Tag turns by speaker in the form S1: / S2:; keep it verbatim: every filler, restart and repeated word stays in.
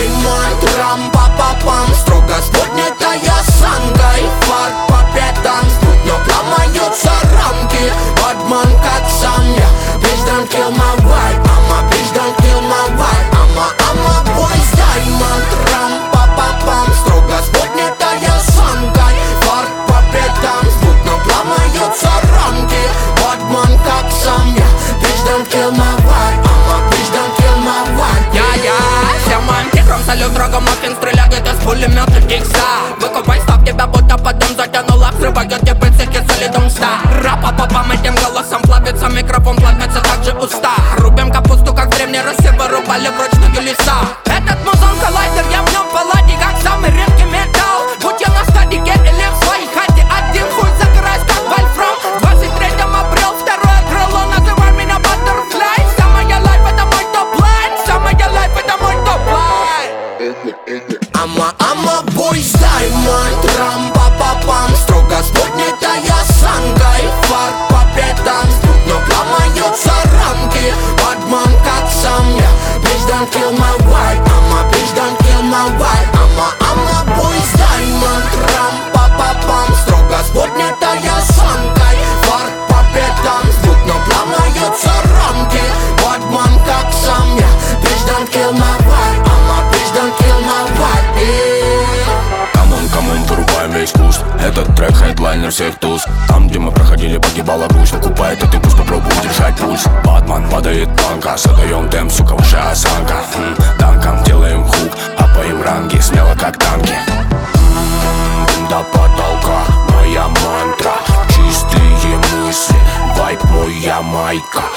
S1: даймонд, рам-па-па-пам. Строго с поднятой осанкой, фар по пятам. Смутно ломаются рамки, Бадман как сам я. Bitch don't kill my vibe, I'm a bitch don't kill my vibe. I'm a, I'm a boys diamond, рам-па-па-пам. Строго с поднятой осанкой, фар по пятам. Смутно ломаются рамки, Бадман как сам я. Bitch don't kill my vibe, I'm a bitch don't kill my vibe.
S2: Я-я, всем моим тиграм салют, врагом маффин стреляет из пулемета икса. Выкупай, став тебя будто подым затянула, взрывает тебе пыльцики солидом ста. Ра-па-па-пам, этим голосом плавится микрофон, плавятся также уста. Рубим капусту, как в Древней Руси вырубали вручную леса. Этот музон коллайдер, я в нем палладе, как самый редкий металл. Будь я на стадике или в своей хате, один хуй загораюсь, как вольфрам. двадцать третьем апрель, второе крыло, называй меня Butterfly. Вся моя лайф это мой топ-лайн, вся моя лайф это мой топ-лайн.
S1: I'm a, I'm a boys diamond, рам-па-па-пам. Строго с поднятой осанкой, фар по пятам. Смутно ломаются рамки, Бадман как сам я. Bitch don't kill my vibe, I'm a bitch don't kill my vibe. I'm a, I'm a boys diamond, рам-па-па-пам. Строго с поднятой осанкой, фар по пятам. Смутно ломаются рамки, Бадман как сам я. Bitch don't kill my vibe, I'm a bitch don't kill my vibe.
S3: Камон, камон, вырубаем весь куст. Этот трек хедлайнер всех туз. Там, где мы проходили, погибала грусть. Накупает этот куст, попробуй держать пульс. Батман падает планка, задаем темп, сука, ваша осанка. М-м, танком делаем хук, апаем ранги, смело как танки. М-м, до потолка, моя мантра. Чистые мысли, вайп моя майка.